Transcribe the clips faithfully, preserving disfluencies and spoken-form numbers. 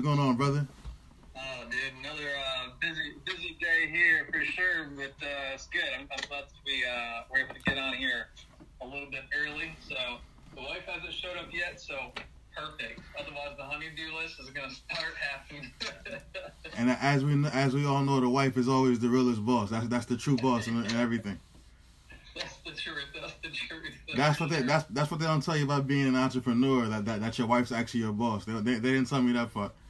going on, brother? Oh, dude, another uh, busy busy day here for sure, but uh, it's good. I'm, I'm glad to be uh, we're able to get on here a little bit early. So the wife hasn't showed up yet, so perfect. Otherwise, the honeydew list is going to start happening. And as we as we all know, the wife is always the realest boss. That's that's the true boss and, and everything. That's the truth. That's the truth. That's, that's what they that's that's what they don't tell you about being an entrepreneur. That that, that your wife's actually your boss. They, they they didn't tell me that part.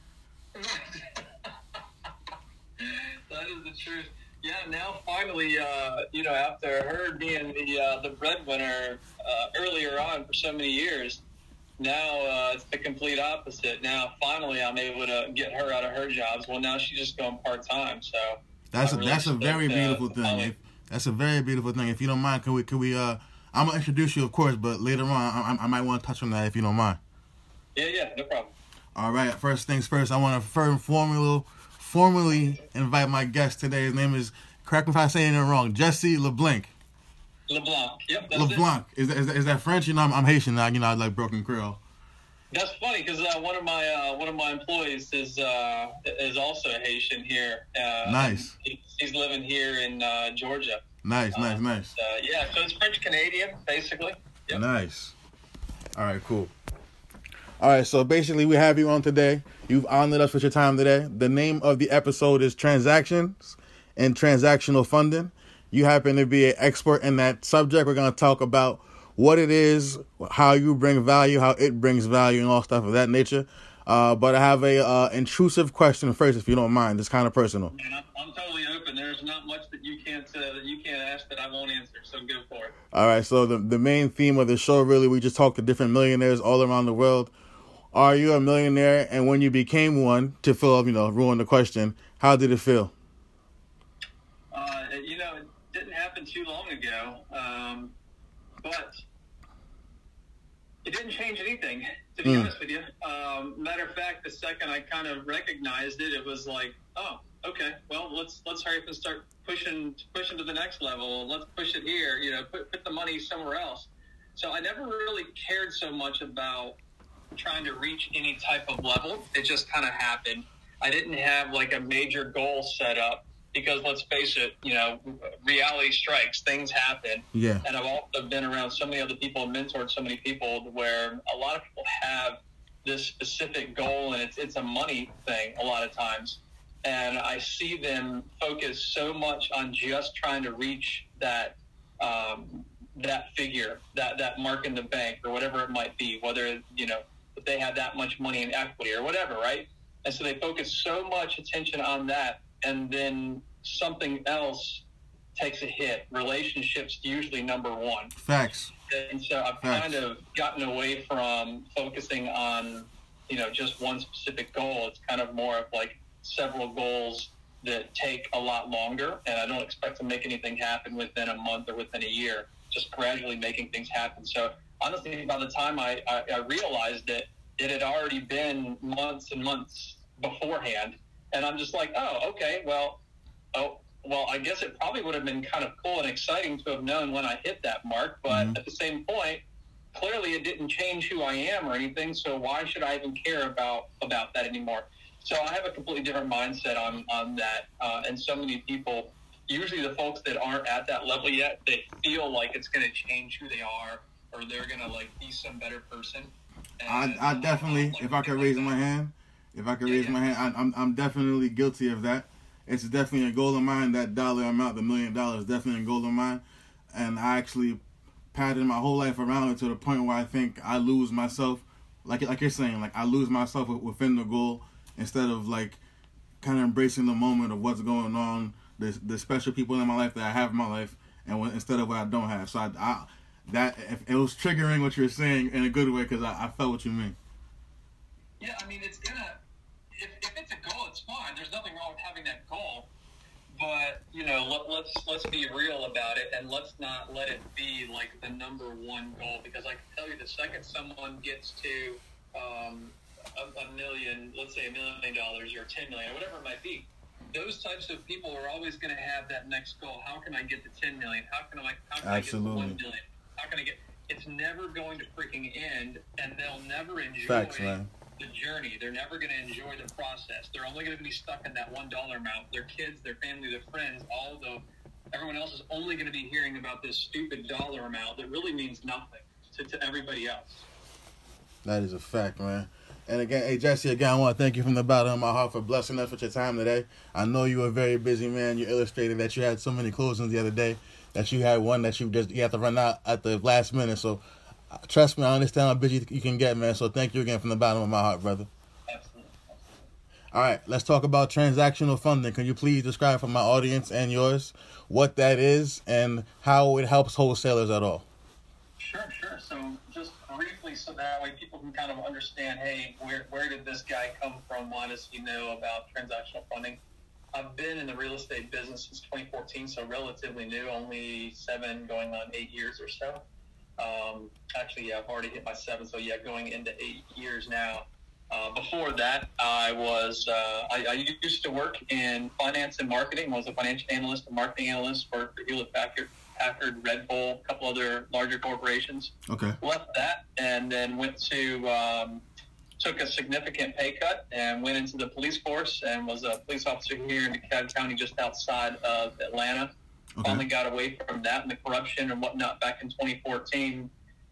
That is the truth. Yeah, now finally, uh, you know, after her being the uh, the breadwinner uh, earlier on for so many years, now uh, it's the complete opposite. Now finally, I'm able to get her out of her jobs. Well, now she's just going part time. So that's a, really that's a very beautiful uh, thing. If, that's a very beautiful thing. If you don't mind, can we can we? Uh, I'm gonna introduce you, of course, but later on, I, I, I might want to touch on that if you don't mind. Yeah, yeah, no problem. All right. First things first, I want to first formally, formally invite my guest today. His name is, correct me if I'm saying it wrong, Jesse LeBlanc. LeBlanc. Yep. That's LeBlanc. It. Is that, is that is that French? You know, I'm, I'm Haitian now. You know, I like broken Creole. That's funny because uh, one of my uh, one of my employees is uh, is also Haitian here. Uh, nice. He, he's living here in uh, Georgia. Nice, nice, um, nice. Uh, yeah, so it's French Canadian, basically. Yep. Nice. All right, cool. All right, so basically we have you on today. You've honored us with your time today. The name of the episode is Transactions and Transactional Funding. You happen to be an expert in that subject. We're going to talk about what it is, how you bring value, how it brings value, and all stuff of that nature. Uh, but I have a uh, intrusive question first, if you don't mind. It's kind of personal. Man, I'm, I'm totally open. There's not much that you can't uh, that you can't ask that I won't answer. So go for it. All right. So the the main theme of the show, really, we just talk to different millionaires all around the world. Are you a millionaire? And when you became one, to fill, you know, ruin the question, how did it feel? Uh, you know, it didn't happen too long ago, um, but it didn't change anything, to be mm. honest with you. Um, matter of fact, the second I kind of recognized it, it was like, oh, okay, well, let's let's hurry up and start pushing pushing to the next level. Let's push it here, you know, put put the money somewhere else. So I never really cared so much about trying to reach any type of level. It just kind of happened. I didn't have like a major goal set up because let's face it, you know, reality strikes, things happen. Yeah. And I've also been around so many other people and mentored so many people where a lot of people have this specific goal and it's it's a money thing a lot of times. And I see them focus so much on just trying to reach that um, that figure, that, that mark in the bank or whatever it might be, whether, you know, if they have that much money in equity or whatever, right? And so they focus so much attention on that, and then something else takes a hit. Relationships usually number one. Facts. And so I've Facts. kind of gotten away from focusing on, you know, just one specific goal. It's kind of more of like several goals that take a lot longer, and I don't expect to make anything happen within a month or within a year, just gradually making things happen. So honestly, by the time I, I, I realized it, it had already been months and months beforehand. And I'm just like, oh, okay, well, oh, well, I guess it probably would have been kind of cool and exciting to have known when I hit that mark. But mm-hmm. at the same point, clearly it didn't change who I am or anything. So why should I even care about, about that anymore? So I have a completely different mindset on, on that. Uh, and so many people, usually the folks that aren't at that level yet, they feel like it's going to change who they are, or they're going to, like, be some better person. And I, I definitely, like, if I could raise like my hand, if I could yeah, raise yeah. my hand, I, I'm I'm definitely guilty of that. It's definitely a goal of mine, that dollar amount, the million dollars, definitely a goal of mine. And I actually patterned my whole life around it to the point where I think I lose myself, like like you're saying, like I lose myself within the goal instead of, like, kind of embracing the moment of what's going on, the, the special people in my life that I have in my life, and when, instead of what I don't have. So I... I That if it was triggering what you were saying in a good way, because I, I felt what you mean. Yeah, I mean, it's gonna. If, if it's a goal, it's fine. There's nothing wrong with having that goal, but you know, let, let's let's be real about it, and let's not let it be like the number one goal. Because I can tell you, the second someone gets to um, a, a million, let's say a million dollars or ten million, or whatever it might be, those types of people are always going to have that next goal. How can I get to ten million? How can I? How can Absolutely. I get to one million? How can I get? It's never going to freaking end, and they'll never enjoy Facts, man. the journey. They're never going to enjoy the process. They're only going to be stuck in that one dollar amount. Their kids, their family, their friends, all the everyone else is only going to be hearing about this stupid dollar amount that really means nothing to, to everybody else. That is a fact, man. And again, hey, Jesse, again, I want to thank you from the bottom of my heart for blessing us with your time today. I know you were a very busy man. You illustrated that you had so many closings the other day, that you had one that you just you had to run out at the last minute. So, uh, trust me, I understand how busy you can get, man. So, thank you again from the bottom of my heart, brother. Absolutely. Absolutely. All right, let's talk about transactional funding. Can you please describe for my audience and yours what that is and how it helps wholesalers at all? Sure, sure. So just briefly, so that way people can kind of understand, hey, where where did this guy come from? Why does he know about transactional funding? I've been in the real estate business since twenty fourteen, so relatively new, only seven, going on eight years or so. Um, actually, yeah, I've already hit my seven, so yeah, going into eight years now. Uh, before that, I was uh, I, I used to work in finance and marketing. I was a financial analyst, a marketing analyst for Hewlett Packard. Packard, Red Bull, a couple other larger corporations. Okay. Left that and then went to, um, took a significant pay cut and went into the police force and was a police officer here in DeKalb County, just outside of Atlanta. Okay. Finally got away from that and the corruption and whatnot back in twenty fourteen.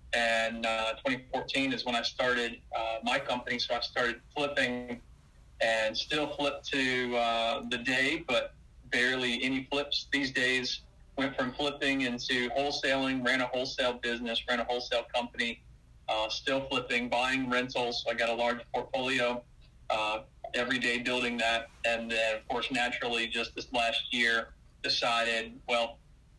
And uh, twenty fourteen is when I started uh, my company. So I started flipping and still flip to uh, the day, but barely any flips these days. Went from flipping into wholesaling, ran a wholesale business, ran a wholesale company, uh, still flipping, buying rentals. So I got a large portfolio, uh, every day building that. And then, of course, naturally, just this last year, decided, well,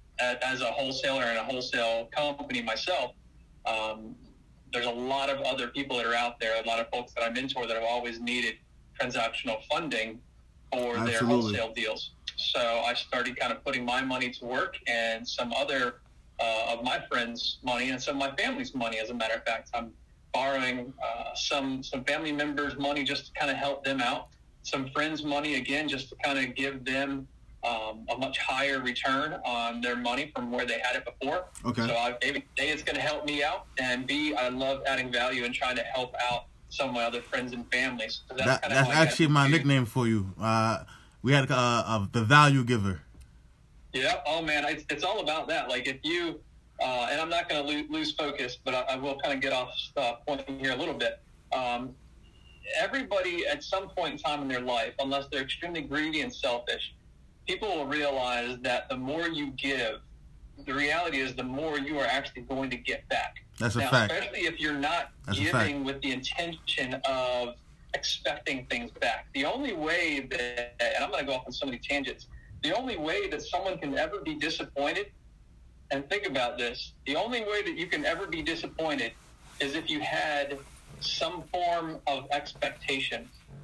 as a wholesaler and a wholesale company myself, um, there's a lot of other people that are out there, a lot of folks that I mentor that have always needed transactional funding for Absolutely. their wholesale deals. So I started kind of putting my money to work and some other uh, of my friends' money and some of my family's money. As a matter of fact, I'm borrowing uh, some some family members' money just to kind of help them out. Some friends' money, again, just to kind of give them um, a much higher return on their money from where they had it before. Okay. So I, A, it's going to help me out, and B, I love adding value and trying to help out some of my other friends and families. So that's that, that's actually my nickname for you. Uh, We had uh, uh, the value giver. Yeah. Oh man, it's, it's all about that. Like if you, uh, and I'm not going to lo- lose focus, but I, I will kind of get off uh, point here a little bit. Um, everybody at some point in time in their life, unless they're extremely greedy and selfish, people will realize that the more you give, the reality is the more you are actually going to get back. That's a now, fact. Especially if you're not That's giving with the intention of expecting things back. The only way that, and I'm going to go off on so many tangents, the only way that someone can ever be disappointed, and think about this, the only way that you can ever be disappointed is if you had some form of expectation.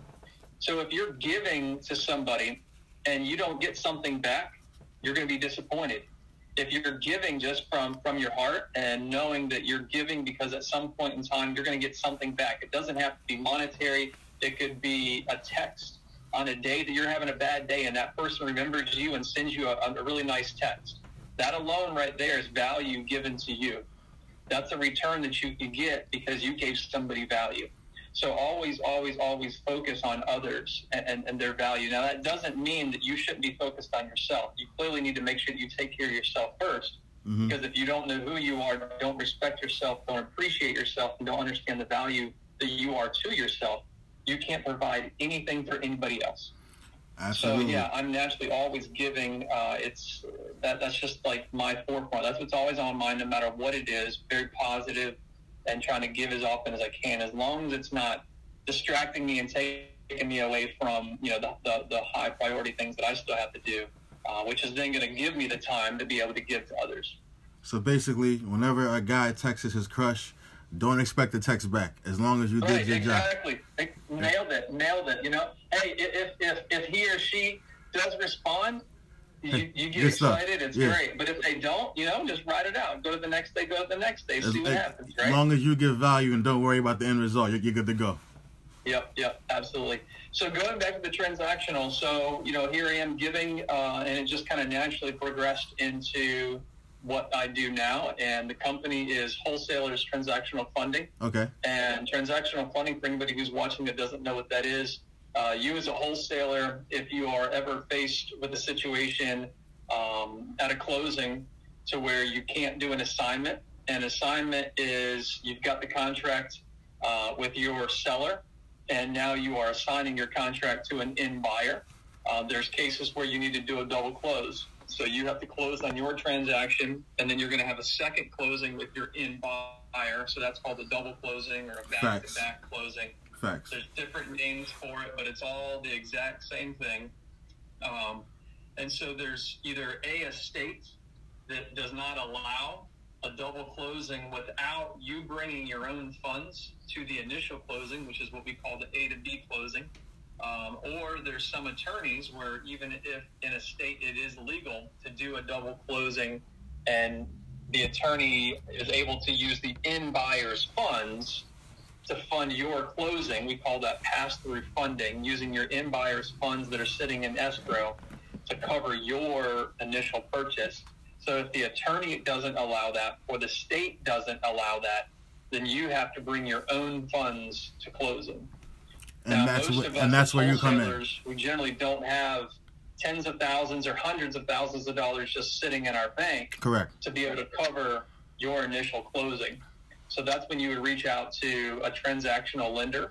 So if you're giving to somebody and you don't get something back, you're going to be disappointed. If you're giving just from, from your heart and knowing that you're giving because at some point in time you're going to get something back. It doesn't have to be monetary. It could be a text on a day that you're having a bad day and that person remembers you and sends you a, a really nice text. That alone right there is value given to you. That's a return that you can get because you gave somebody value. So always, always, always focus on others and, and, and their value. Now, that doesn't mean that you shouldn't be focused on yourself. You clearly need to make sure that you take care of yourself first. Mm-hmm. Because if you don't know who you are, don't respect yourself, don't appreciate yourself, and don't understand the value that you are to yourself, you can't provide anything for anybody else. Absolutely. So, yeah, I'm naturally always giving. Uh, it's that that's just like my forefront. That's what's always on mind, no matter what it is, very positive, and trying to give as often as I can, as long as it's not distracting me and taking me away from, you know, the, the, the high priority things that I still have to do, uh, which is then going to give me the time to be able to give to others. So basically, whenever a guy texts his crush, don't expect a text back as long as you did right, your exactly. job. Exactly. Nailed it. Nailed it. You know, hey, if, if, if he or she does respond, You, you get excited, it's yeah. great. But if they don't, you know, just write it out. Go to the next day, go to the next day, see what as, happens, right? As long as you give value and don't worry about the end result, you're, you're good to go. Yep, yep, absolutely. So going back to the transactional, so, you know, here I am giving, uh, and it just kind of naturally progressed into what I do now, and the company is Wholesalers Transactional Funding. Okay. And transactional funding, for anybody who's watching that doesn't know what that is, uh, you as a wholesaler, if you are ever faced with a situation um, at a closing to where you can't do an assignment, an assignment is you've got the contract uh, with your seller, and now you are assigning your contract to an end buyer. Uh, there's cases where you need to do a double close. So you have to close on your transaction, and then you're going to have a second closing with your end buyer. So that's called a double closing or a back-to-back closing. Facts. There's different names for it, but it's all the exact same thing. Um, and so there's either A, a state that does not allow a double closing without you bringing your own funds to the initial closing, which is what we call the A to B closing. Um, or there's some attorneys where even if in a state it is legal to do a double closing and the attorney is able to use the end buyer's funds to fund your closing, we call that pass-through funding, using your end buyer's funds that are sitting in escrow to cover your initial purchase. So if the attorney doesn't allow that or the state doesn't allow that, then you have to bring your own funds to closing. And now, that's most what, of us and that's as where you come in. wholesalers, we generally don't have tens of thousands or hundreds of thousands of dollars just sitting in our bank. Correct. To be able to cover your initial closing. So that's when you would reach out to a transactional lender,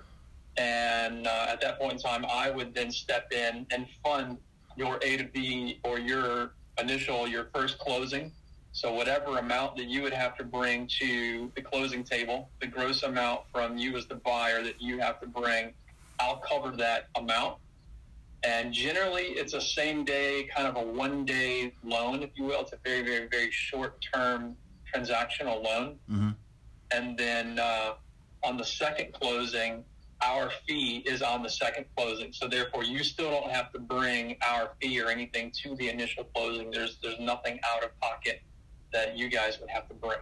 and uh, at that point in time, I would then step in and fund your A to B or your initial, your first closing. So whatever amount that you would have to bring to the closing table, the gross amount from you as the buyer that you have to bring, I'll cover that amount. And generally, it's a same day, kind of a one day loan, if you will. It's a very, very, very short term transactional loan. Mm-hmm. And then uh, on the second closing, our fee is on the second closing. So therefore, you still don't have to bring our fee or anything to the initial closing. There's there's nothing out of pocket that you guys would have to bring.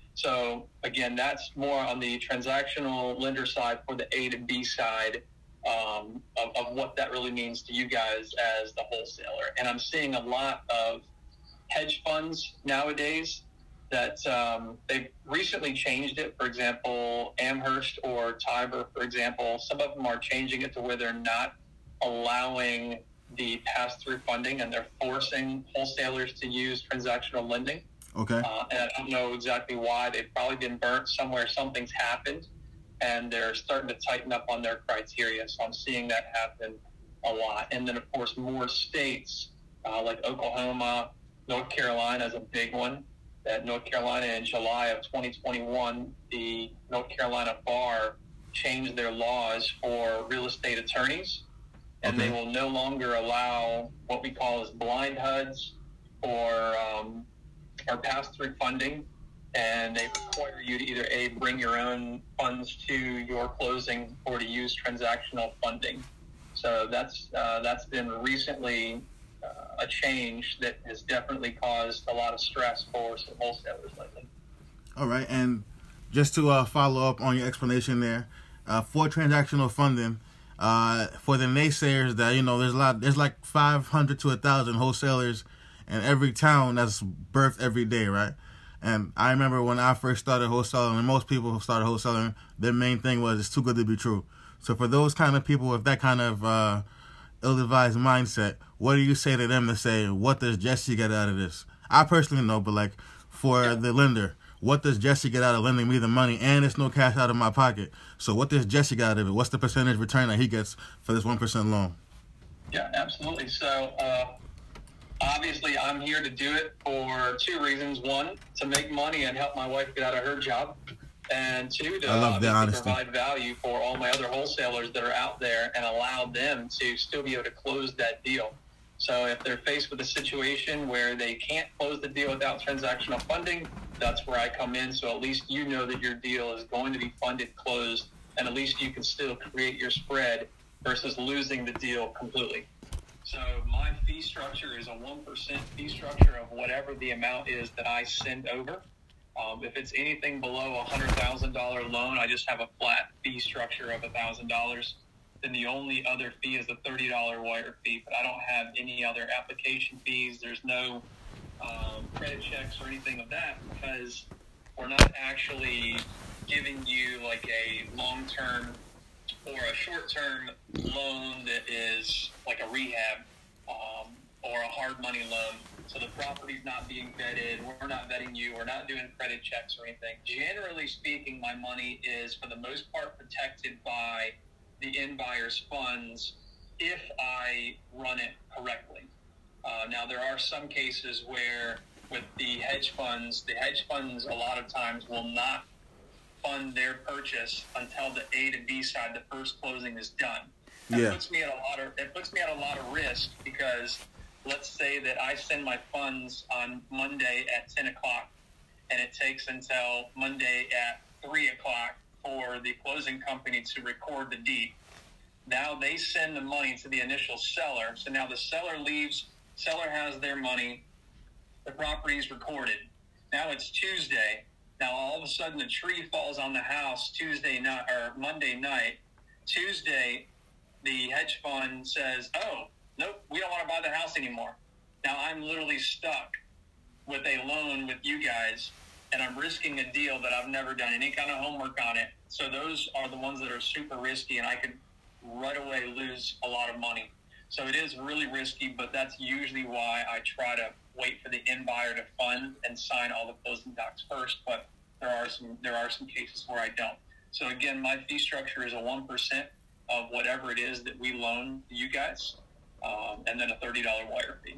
So again, that's more on the transactional lender side for the A to B side um, of, of what that really means to you guys as the wholesaler. And I'm seeing a lot of hedge funds nowadays that um, they've recently changed it. For example, Amherst or Tiber, for example, some of them are changing it to where they're not allowing the pass-through funding and they're forcing wholesalers to use transactional lending. Okay. Uh, and I don't know exactly why. They've probably been burnt somewhere. Something's happened, and they're starting to tighten up on their criteria. So I'm seeing that happen a lot. And then, of course, more states uh, like Oklahoma, North Carolina is a big one. That North Carolina in July of twenty twenty-one, the North Carolina Bar changed their laws for real estate attorneys, and okay. they will no longer allow what we call as blind H U Ds or um, or pass-through funding, and they require you to either A, bring your own funds to your closing or to use transactional funding. So that's uh, that's been recently uh, a change that has definitely caused a lot of stress for some wholesalers lately. All right, and just to uh, follow up on your explanation there, uh, for transactional funding, uh, for the naysayers that, you know, there's a lot, there's like five hundred to one thousand wholesalers in every town that's birthed every day, right? And I remember when I first started wholesaling, and most people who started wholesaling, their main thing was, it's too good to be true. So for those kind of people with that kind of uh, ill-advised mindset, what do you say to them to say, what does Jesse get out of this? I personally know, but like for yeah. the lender, what does Jesse get out of lending me the money, and it's no cash out of my pocket? So what does Jesse get out of it? What's the percentage return that he gets for this one percent loan? Yeah, absolutely. So uh, obviously I'm here to do it for two reasons. One, to make money and help my wife get out of her job. And two, to obviously provide value for all my other wholesalers that are out there and allow them to still be able to close that deal. So if they're faced with a situation where they can't close the deal without transactional funding, that's where I come in. So at least you know that your deal is going to be funded, closed, and at least you can still create your spread versus losing the deal completely. So my fee structure is a one percent fee structure of whatever the amount is that I send over. Um, if it's anything below a one hundred thousand dollars loan, I just have a flat fee structure of one thousand dollars. Then the only other fee is a thirty dollars wire fee, but I don't have any other application fees. There's no um, credit checks or anything of that, because we're not actually giving you like a long-term or a short-term loan that is like a rehab um, or a hard money loan. So the property's not being vetted. We're not vetting you. We're not doing credit checks or anything. Generally speaking, my money is, for the most part, protected by the end buyer's funds if I run it correctly. Uh, now, there are some cases where with the hedge funds, the hedge funds a lot of times will not fund their purchase until the A to B side, the first closing, is done. That yeah. puts me at a lot of it puts me at a lot of risk, because let's say that I send my funds on Monday at ten o'clock, and it takes until Monday at three o'clock for the closing company to record the deed. Now they send the money to the initial seller. So now the seller leaves, seller has their money, the property is recorded. Now it's Tuesday. Now all of a sudden the tree falls on the house Tuesday night or Monday night. Tuesday, the hedge fund says, oh, nope, we don't want to buy the house anymore. Now I'm literally stuck with a loan with you guys, and I'm risking a deal that I've never done any kind of homework on it. So those are the ones that are super risky, and I could right away lose a lot of money. So it is really risky, but that's usually why I try to wait for the end buyer to fund and sign all the closing docs first. But there are some there are some cases where I don't. So again, my fee structure is a one percent of whatever it is that we loan you guys, um, and then a thirty dollar wire fee.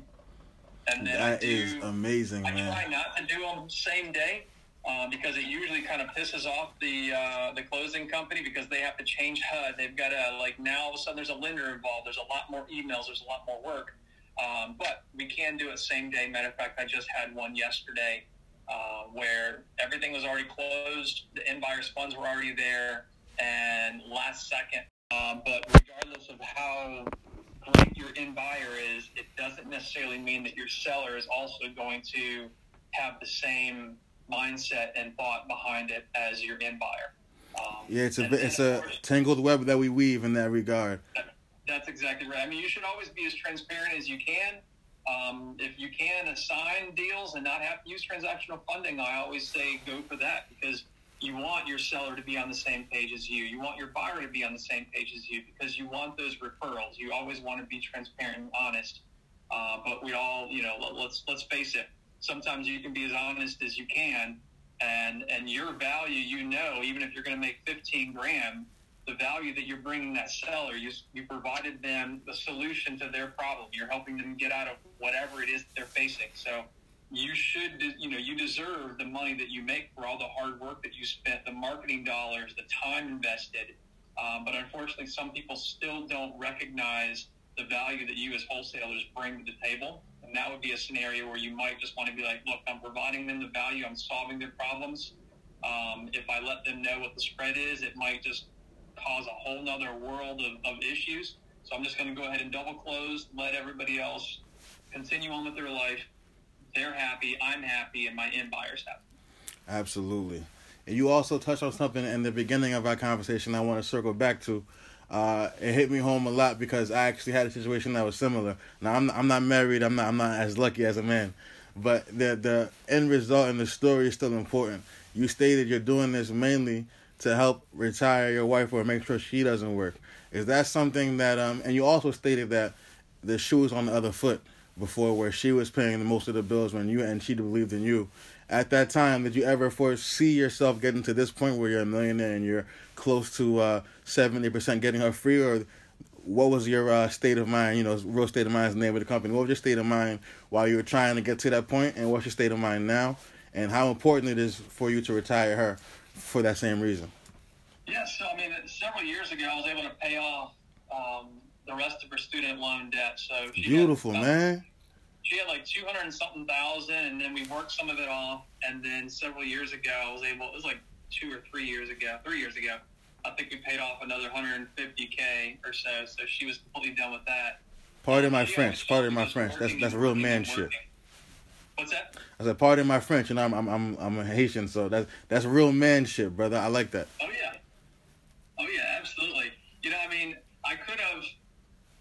And then that I do, is amazing, I man. try not to do them same day. Um, because it usually kind of pisses off the uh, the closing company, because they have to change H U D. They've got to, like, now all of a sudden there's a lender involved. There's a lot more emails. There's a lot more work. Um, but we can do it same day. Matter of fact, I just had one yesterday uh, where everything was already closed. The end buyer's funds were already there, and last second. Um, but regardless of how great your end buyer is, it doesn't necessarily mean that your seller is also going to have the same mindset and thought behind it as your end buyer. Um, yeah, it's a and, it's and a course, tangled web that we weave in that regard. that, that's exactly right. I mean, you should always be as transparent as you can. Um, if you can assign deals and not have to use transactional funding, I always say go for that, because you want your seller to be on the same page as you. You want your buyer to be on the same page as you, because you want those referrals. You always want to be transparent and honest. Uh, but we all, you know, let's let's face it. Sometimes you can be as honest as you can, and and your value, you know, even if you're going to make fifteen grand, the value that you're bringing that seller, you you provided them the solution to their problem. You're helping them get out of whatever it is that they're facing. So you should, you know, you deserve the money that you make for all the hard work that you spent, the marketing dollars, the time invested. Um, but unfortunately, some people still don't recognize the value that you as wholesalers bring to the table. And that would be a scenario where you might just want to be like, look, I'm providing them the value. I'm solving their problems. Um, if I let them know what the spread is, it might just cause a whole nother world of, of issues. So I'm just going to go ahead and double close, let everybody else continue on with their life. They're happy, I'm happy, and my end buyer's happy. Absolutely. And you also touched on something in the beginning of our conversation I want to circle back to. Uh, it hit me home a lot, because I actually had a situation that was similar. Now, I'm I'm not married. I'm not I'm not as lucky as a man, but the the end result and the story is still important. You stated you're doing this mainly to help retire your wife or make sure she doesn't work. Is that something that um? And you also stated that the shoe was on the other foot before, where she was paying most of the bills when you and she believed in you. At that time, did you ever foresee yourself getting to this point where you're a millionaire and you're close to uh, seventy percent getting her free? Or what was your uh, state of mind? You know, Real State of Mind is the name of the company. What was your state of mind while you were trying to get to that point, and what's your state of mind now? And how important it is for you to retire her for that same reason? Yeah, so, I mean, several years ago, I was able to pay off um, the rest of her student loan debt. So she Beautiful, had, uh, man. She had like two hundred and something thousand, and then we worked some of it off. And then several years ago, I was able, it was like two or three years ago, three years ago, I think we paid off another one hundred fifty K or so. So she was completely done with that. Pardon my She French. Pardon my French. That's that's real man shit. What's that? I said, pardon my French, and I'm I'm I'm I'm a Haitian, so that's that's real man shit, brother. I like that. Oh yeah. Oh yeah, absolutely. You know, I mean, I could have, I could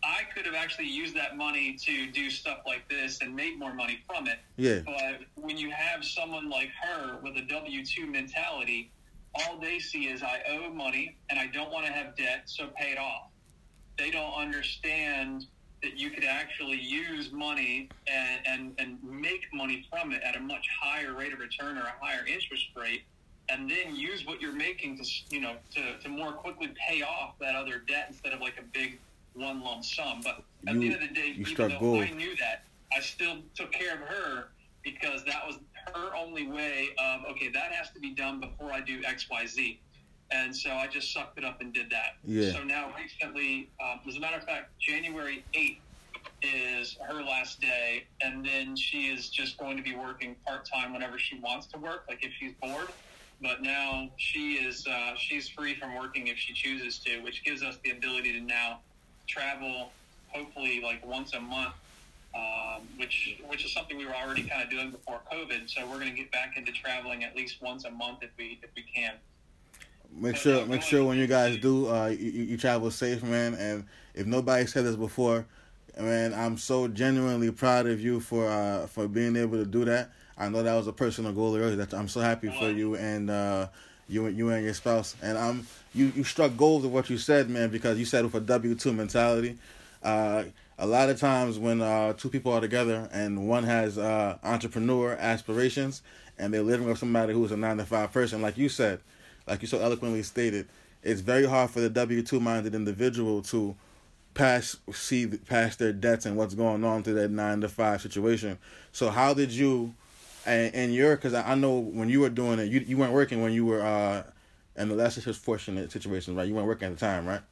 could have actually used that money to do stuff like this and made more money from it. Yeah. But when you have someone like her with a W two mentality, all they see is I owe money and I don't want to have debt, so pay it off. They don't understand that you could actually use money and, and, and make money from it at a much higher rate of return or a higher interest rate, and then use what you're making to, you know, to, to more quickly pay off that other debt instead of like a big one lump sum. But at You- the end of the day, you even struck though gold. I knew that, I still took care of her because that was her only way of, okay, that has to be done before I do X, Y, Z. And so I just sucked it up and did that. Yeah. So now recently, um, as a matter of fact, January eighth is her last day, and then she is just going to be working part-time whenever she wants to work, like if she's bored. But now she is uh, she's free from working if she chooses to, which gives us the ability to now travel, hopefully like once a month, um, which which is something we were already kind of doing before COVID. So we're going to get back into traveling at least once a month if we if we can. Make But, sure, uh, make going- sure when you guys do, uh, you, you you travel safe, man. And if nobody said this before, man, I'm so genuinely proud of you for uh, for being able to do that. I know that was a personal goal earlier. That I'm so happy for you and uh, you and you and your spouse. And I'm you, you struck gold with what you said, man, because you said with a W two mentality. Uh, a lot of times when uh, two people are together and one has uh, entrepreneur aspirations and they're living with somebody who's a nine to five person, like you said, like you so eloquently stated, it's very hard for the W two minded individual to pass see past their debts and what's going on through that nine to five situation. So how did you, and, and your, because I, I know when you were doing it, you you weren't working when you were uh, in the less fortunate situation, right? You weren't working at the time, right?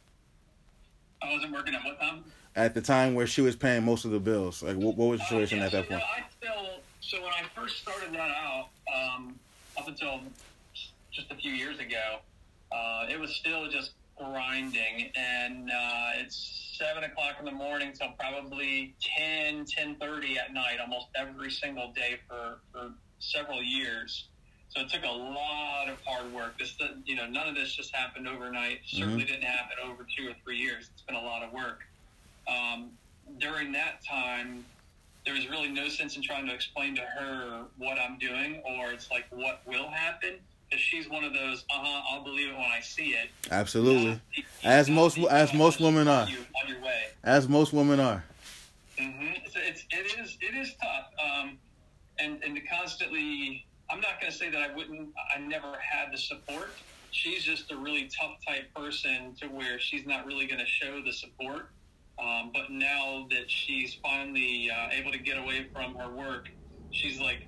I wasn't working at what time? At the time where she was paying most of the bills, like what, what was the situation Uh, yeah, at that so, point? yeah, I still, so when I first started that out, um, up until just a few years ago, uh, it was still just grinding, and uh, it's seven o'clock in the morning till probably ten, ten thirty at night, almost every single day for, for several years. So it took a lot of hard work. This, you know, none of this just happened overnight. Certainly didn't happen over two or three years. It's been a lot of work. Um, during that time, there was really no sense in trying to explain to her what I'm doing, or it's like what will happen. Because she's one of those, uh-huh, I'll believe it when I see it. Absolutely, Uh, as most as most women are, you on your way. as most women are. Mm-hmm. So it's it is it is tough, um, and and to constantly. I'm not going to say that I wouldn't. I never had the support. She's just a really tough type person to where she's not really going to show the support. Um, but now that she's finally uh, able to get away from her work, she's like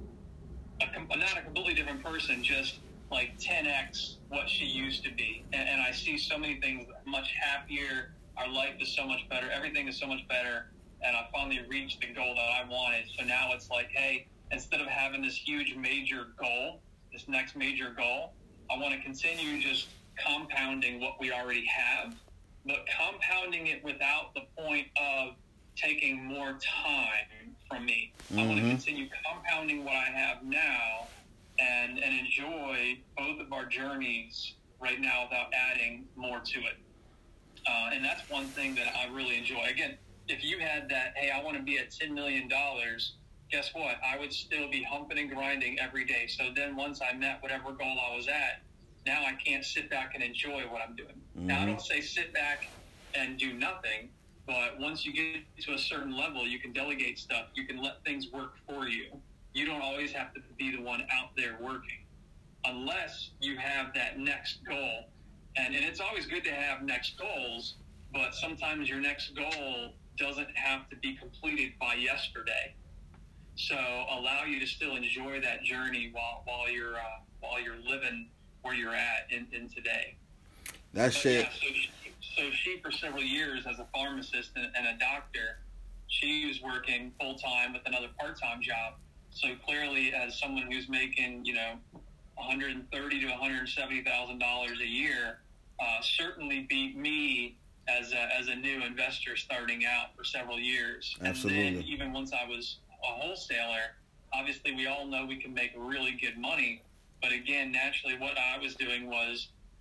a, not a completely different person, just like ten x what she used to be. And, and I see so many things much happier. Our life is so much better. Everything is so much better. And I finally reached the goal that I wanted. So now it's like, hey, instead of having this huge major goal, this next major goal, I want to continue just compounding what we already have, but compounding it without the point of taking more time from me. Mm-hmm. I want to continue compounding what I have now and, and enjoy both of our journeys right now without adding more to it. Uh, and that's one thing that I really enjoy. Again, if you had that, hey, I want to be at ten million dollars, guess what? I would still be humping and grinding every day. So then once I met whatever goal I was at, now I can't sit back and enjoy what I'm doing. Mm-hmm. Now, I don't say sit back and do nothing, but once you get to a certain level, you can delegate stuff. You can let things work for you. You don't always have to be the one out there working unless you have that next goal. And, and it's always good to have next goals, but sometimes your next goal doesn't have to be completed by yesterday. So allow you to still enjoy that journey while while you're uh, while you're living where you're at in, in today. That's shit. Yeah, so, she, so she for several years as a pharmacist and, and a doctor, she was working full time with another part time job. So clearly, as someone who's making you know one hundred thirty to one hundred seventy thousand dollars a year, uh, certainly beat me as a, as a new investor starting out for several years. Absolutely. And then even once I was a wholesaler, obviously we all know we can make really good money, but again, naturally what I was doing was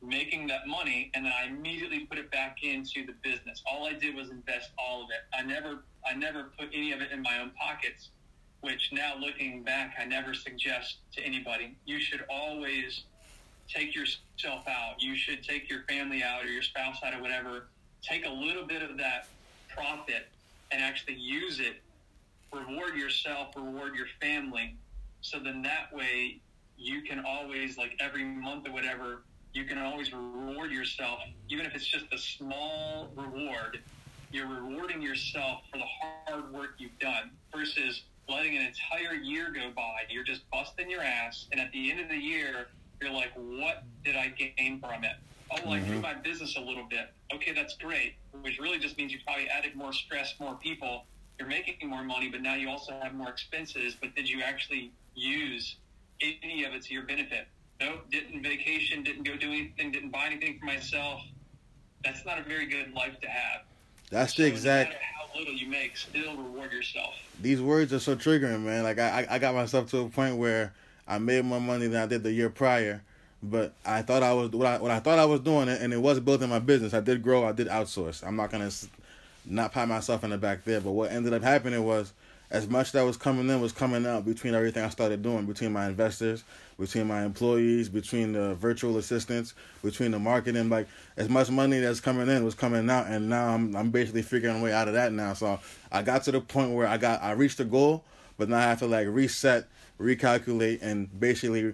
making that money, and then I immediately put it back into the business. All I did was invest all of it. I never, I never put any of it in my own pockets, which now looking back, I never suggest to anybody. You should always take yourself out. You should take your family out or your spouse out or whatever. Take a little bit of that profit and actually use it. Reward yourself, reward your family. So then that way you can always, like every month or whatever, you can always reward yourself. Even if it's just a small reward, you're rewarding yourself for the hard work you've done versus letting an entire year go by. You're just busting your ass. And at the end of the year, you're like, what did I gain from it? Oh, well, I grew my business a little bit. Okay, that's great, which really just means you probably added more stress, more people. You're making more money, but now you also have more expenses. But did you actually use any of it to your benefit? Nope, didn't vacation, didn't go do anything, didn't buy anything for myself. That's not a very good life to have. That's so the exact. No matter how little you make, still reward yourself. These words are so triggering, man. Like I, I got myself to a point where I made more money than I did the year prior, but I thought I was what I, what I thought I was doing, and it was building my business. I did grow. I did outsource. I'm not gonna not pat myself in the back there, but what ended up happening was, as much that was coming in was coming out between everything I started doing, between my investors, between my employees, between the virtual assistants, between the marketing. Like, as much money that's coming in was coming out, and now I'm I'm basically figuring a way out of that now. So I got to the point where I got I reached the goal, but now I have to like reset, recalculate, and basically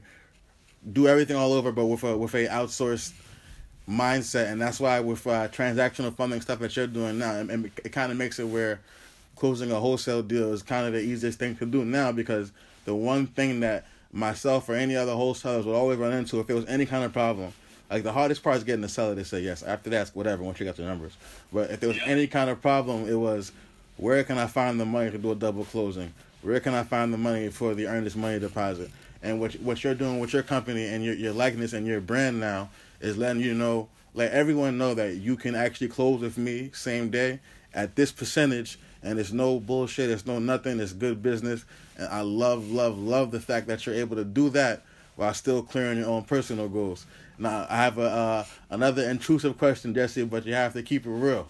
do everything all over, but with a with a outsourced mindset. And that's why with uh, transactional funding stuff that you're doing now, and, and it kind of makes it where closing a wholesale deal is kind of the easiest thing to do now, because the one thing that myself or any other wholesalers would always run into if there was any kind of problem, like the hardest part is getting the seller to say yes. After that's whatever, once you got the numbers. But if there was Yeah. any kind of problem, it was, where can I find the money to do a double closing? Where can I find the money for the earnest money deposit? And what what you're doing with your company and your, your likeness and your brand now is letting you know, let everyone know that you can actually close with me same day at this percentage. And it's no bullshit. It's no nothing. It's good business. And I love, love, love the fact that you're able to do that while still clearing your own personal goals. Now, I have a uh, another intrusive question, Jesse, but you have to keep it real.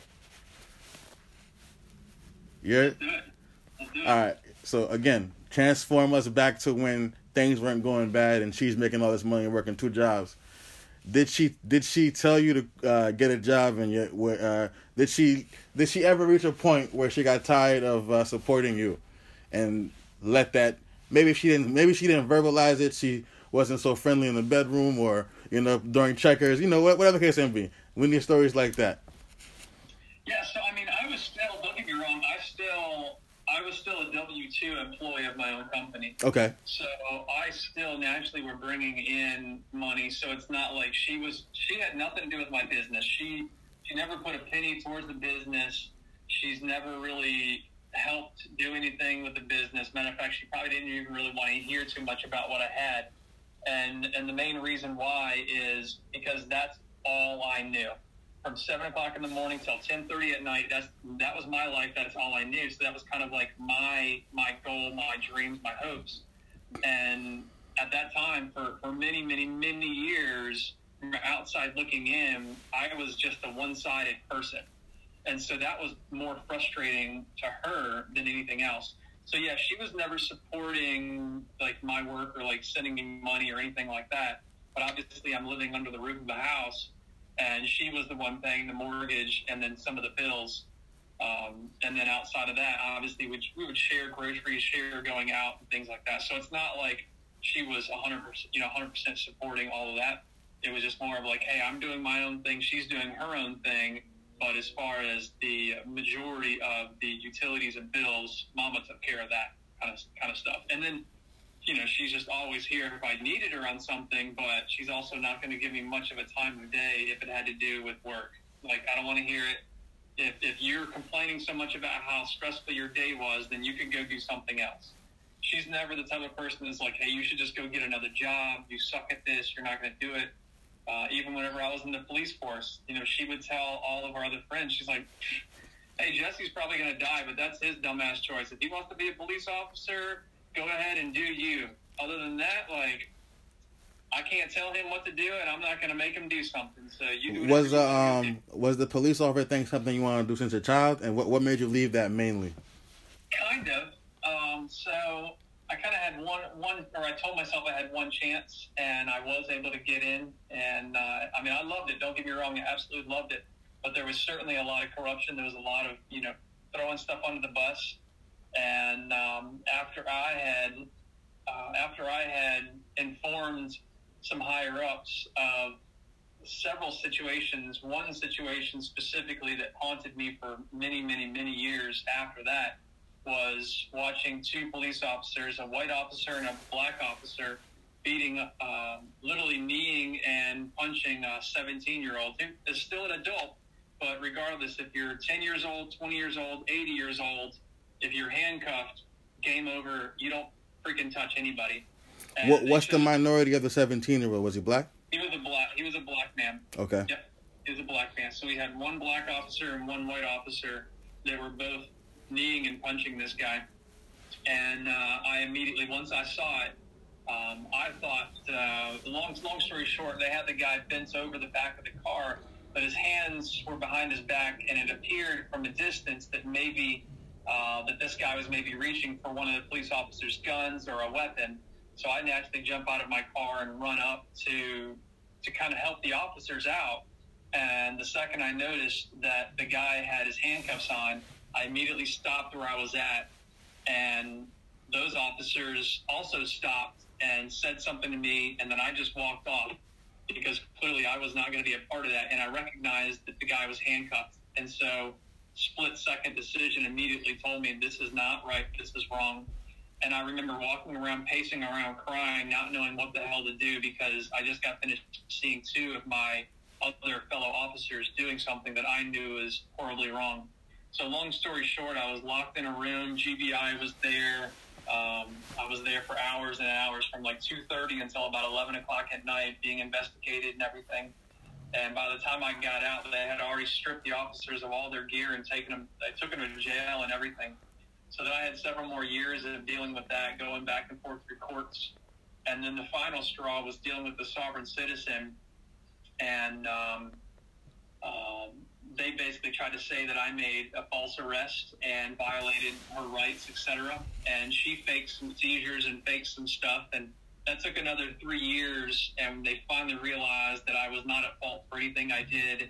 Yeah? Let's do it. Let's do it. All right. So, again, transform us back to when things weren't going bad and she's making all this money and working two jobs. Did she did she tell you to uh, get a job, and yet uh, did she did she ever reach a point where she got tired of uh, supporting you, and let that, maybe she didn't maybe she didn't verbalize it, she wasn't so friendly in the bedroom, or you know during checkers, you know whatever the case may be. We need stories like that. Yeah, so I mean, I was still, don't get me wrong, I still I was still a W two employee of my own company. Okay. So I still naturally were bringing in money. So it's not like she was, she had nothing to do with my business. She, she never put a penny towards the business. She's never really helped do anything with the business. Matter of fact, she probably didn't even really want to hear too much about what I had. And, and the main reason why is because that's all I knew. From seven o'clock in the morning till ten thirty at night, that's that was my life. That's all I knew. So that was kind of like my my goal, my dreams, my hopes. And at that time, for, for many, many, many years, from outside looking in, I was just a one-sided person. And so that was more frustrating to her than anything else. So yeah, she was never supporting like my work or like sending me money or anything like that. But obviously, I'm living under the roof of the house. And she was the one paying the mortgage and then some of the bills. Um, and then outside of that, obviously, we, we would share groceries, share going out and things like that. So it's not like she was one hundred percent, you know, one hundred percent supporting all of that. It was just more of like, hey, I'm doing my own thing. She's doing her own thing. But as far as the majority of the utilities and bills, Mama took care of that kind of kind of stuff. And then, you know, she's just always here if I needed her on something, but she's also not going to give me much of a time of day if it had to do with work. Like, I don't want to hear it. If if you're complaining so much about how stressful your day was, then you can go do something else. She's never the type of person that's like, hey, you should just go get another job. You suck at this. You're not going to do it. Uh, even whenever I was in the police force, you know, she would tell all of our other friends, she's like, hey, Jesse's probably going to die, but that's his dumbass choice. If he wants to be a police officer, go ahead and do you. Other than that, like, I can't tell him what to do, and I'm not going to make him do something. So you do was the um um was the police officer thing something you want to do since a child, and what what made you leave that mainly? Kind of. Um, so I kind of had one one, or I told myself I had one chance, and I was able to get in. And uh, I mean, I loved it. Don't get me wrong, I absolutely loved it. But there was certainly a lot of corruption. There was a lot of you know throwing stuff under the bus. And um, after I had uh, after I had informed some higher ups of several situations, one situation specifically that haunted me for many, many, many years after that was watching two police officers, a white officer and a black officer, beating, uh, literally kneeing and punching a seventeen-year-old who is still an adult. But regardless, if you're ten years old, twenty years old, eighty years old, if you're handcuffed, game over. You don't freaking touch anybody. What, what's the minority of the seventeen-year-old? Was he black? He was a black. He was a black man. Okay. Yep, he was a black man. So we had one black officer and one white officer. They were both kneeing and punching this guy. And uh, I immediately, once I saw it, um, I thought, uh, long, long story short, they had the guy bent over the back of the car, but his hands were behind his back, and it appeared from a distance that maybe uh, that this guy was maybe reaching for one of the police officers' guns or a weapon. So I naturally jump out of my car and run up to to kind of help the officers out. And the second I noticed that the guy had his handcuffs on, I immediately stopped where I was at. And those officers also stopped and said something to me, and then I just walked off because clearly I was not going to be a part of that. And I recognized that the guy was handcuffed. And so split-second decision immediately told me this is not right, this is wrong. And I remember walking around, pacing around, crying, not knowing what the hell to do because I just got finished seeing two of my other fellow officers doing something that I knew was horribly wrong. So long story short, I was locked in a room. G B I was there. Um, I was there for hours and hours from like two thirty until about eleven o'clock at night being investigated and everything. And by the time I got out, they had already stripped the officers of all their gear and taken them, they took them to jail and everything. So then I had several more years of dealing with that, going back and forth through courts. And then the final straw was dealing with the sovereign citizen. And um, um, they basically tried to say that I made a false arrest and violated her rights, et cetera. And she faked some seizures and faked some stuff. And that took another three years. And they finally realized that I was not at fault for anything I did.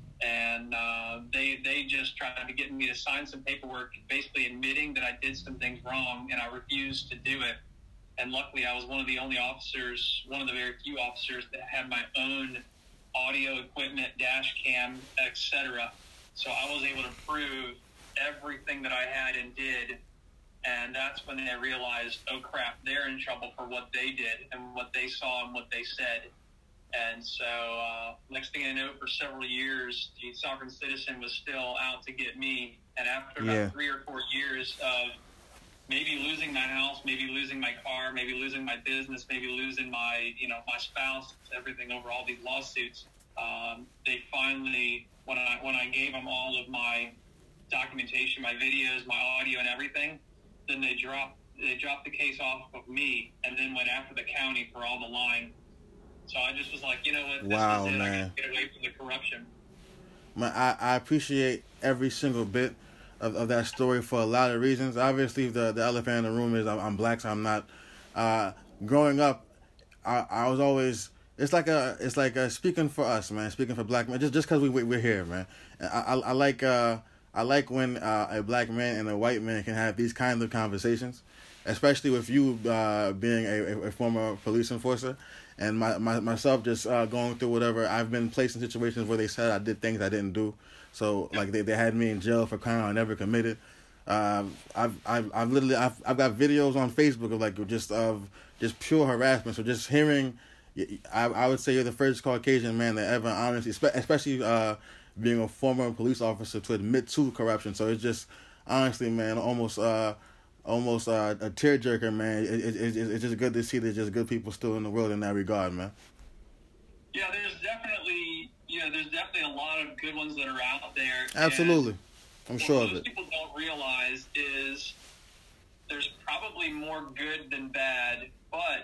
And uh, they they just tried to get me to sign some paperwork basically admitting that I did some things wrong, and I refused to do it. And luckily, I was one of the only officers, one of the very few officers that had my own audio equipment, dash cam, et cetera. So I was able to prove everything that I had and did. And that's when they realized, oh, crap, they're in trouble for what they did and what they saw and what they said. And so uh, next thing I know, for several years, the sovereign citizen was still out to get me. And after about yeah. three or four years of maybe losing my house, maybe losing my car, maybe losing my business, maybe losing my, you know, my spouse, everything over all these lawsuits, um, they finally, when I when I gave them all of my documentation, my videos, my audio, and everything, then they dropped they dropped the case off of me and then went after the county for all the lying. So I just was like, you know what, this wow, is it. Man. I can get away from the corruption. Man, I, I appreciate every single bit of, of that story for a lot of reasons. Obviously, the, the elephant in the room is I'm, I'm black, so I'm not. Uh, growing up, I, I was always. It's like a. It's like a, speaking for us, man. Speaking for black men, just just because we we're here, man. I I, I like uh I like when uh, a black man and a white man can have these kinds of conversations, especially with you uh, being a, a former police enforcer. And my, my myself just uh, going through whatever. I've been placed in situations where they said I did things I didn't do. So like they, they had me in jail for crime I never committed. Um, I've I've I've literally I've I've got videos on Facebook of like just of just pure harassment. So just hearing, I I would say you're the first Caucasian man that ever honestly, especially uh, being a former police officer, to admit to corruption. So it's just honestly, man, almost. Uh, Almost uh, a tearjerker, man. It, it, it, it's just good to see there's just good people still in the world in that regard, man. Yeah, there's definitely, you know, there's definitely a lot of good ones that are out there. Absolutely, I'm sure of it. What most people don't realize is there's probably more good than bad, but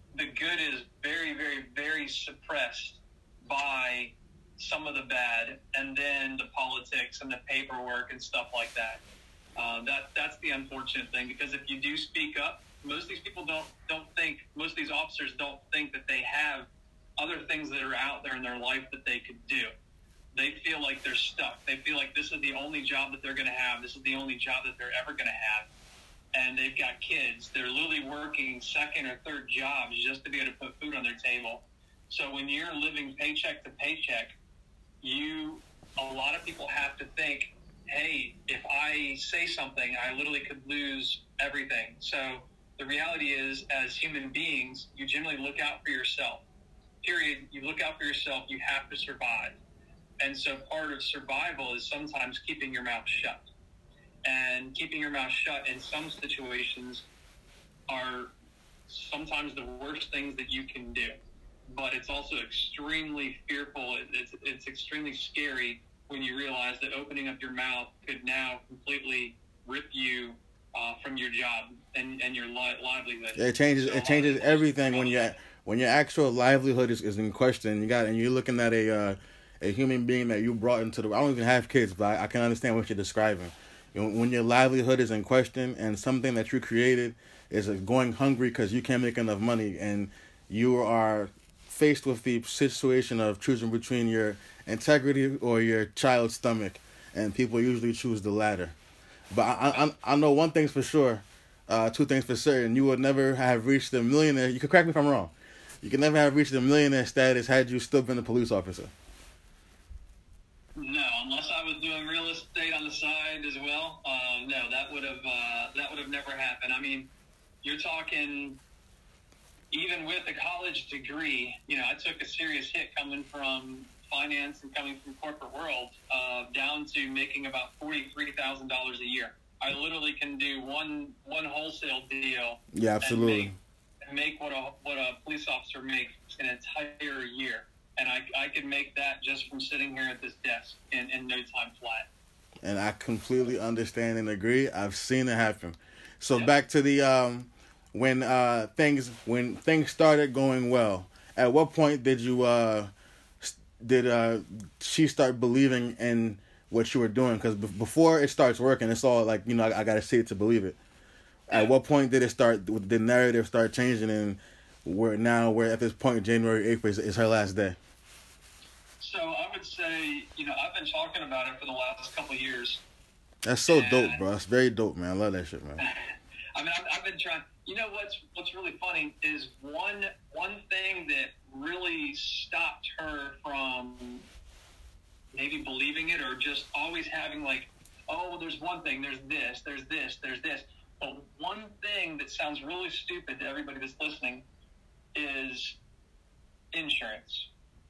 the good is very, very, very suppressed by some of the bad, and then the politics and the paperwork and stuff like that. Uh, that that's the unfortunate thing, because if you do speak up, most of these people don't don't think, most of these officers don't think that they have other things that are out there in their life that they could do. They feel like they're stuck. They feel like this is the only job that they're going to have. This is the only job that they're ever going to have. And they've got kids. They're literally working second or third jobs just to be able to put food on their table. So when you're living paycheck to paycheck, you, a lot of people have to think, hey, if I say something, I literally could lose everything. So the reality is, as human beings, you generally look out for yourself. Period. You look out for yourself. You have to survive. And so part of survival is sometimes keeping your mouth shut. And keeping your mouth shut in some situations are sometimes the worst things that you can do. But it's also extremely fearful. It's, it's extremely scary when you realize that opening up your mouth could now completely rip you uh, from your job and, and your li- livelihood. It changes. So it changes everything when you when your actual livelihood is, is in question. You got and you're looking at a uh, a human being that you brought into the. I don't even have kids, but I, I can understand what you're describing. You know, when your livelihood is in question and something that you created is going hungry because you can't make enough money, and you are faced with the situation of choosing between your integrity or your child's stomach, and people usually choose the latter. But I I, I know one thing's for sure, uh, two things for certain. You would never have reached the millionaire. You could correct me if I'm wrong. You could never have reached the millionaire status had you still been a police officer. No, unless I was doing real estate on the side as well. Uh, no, that would have uh, that would have never happened. I mean, you're talking. Even with a college degree, you know, I took a serious hit coming from finance and coming from corporate world uh, down to making about forty-three thousand dollars a year. I literally can do one one wholesale deal. Yeah, absolutely. And make, and make what a what a police officer makes an entire year, and I I could make that just from sitting here at this desk in, in no time flat. And I completely understand and agree. I've seen it happen. So yeah. back to the um. When uh things when things started going well, at what point did you uh did uh she start believing in what you were doing? Because b- before it starts working, it's all like, you know, I, I gotta see it to believe it. At what point did it start? Did the narrative start changing, and we're now we're at this point, January eighth is, is her last day? So I would say, you know, I've been talking about it for the last couple of years. That's so and, dope, bro. That's very dope, man. I love that shit, man. I mean, I've, I've been trying. You know what's what's really funny is one one thing that really stopped her from maybe believing it, or just always having like, oh, well, there's one thing, there's this, there's this, there's this. But one thing that sounds really stupid to everybody that's listening is insurance.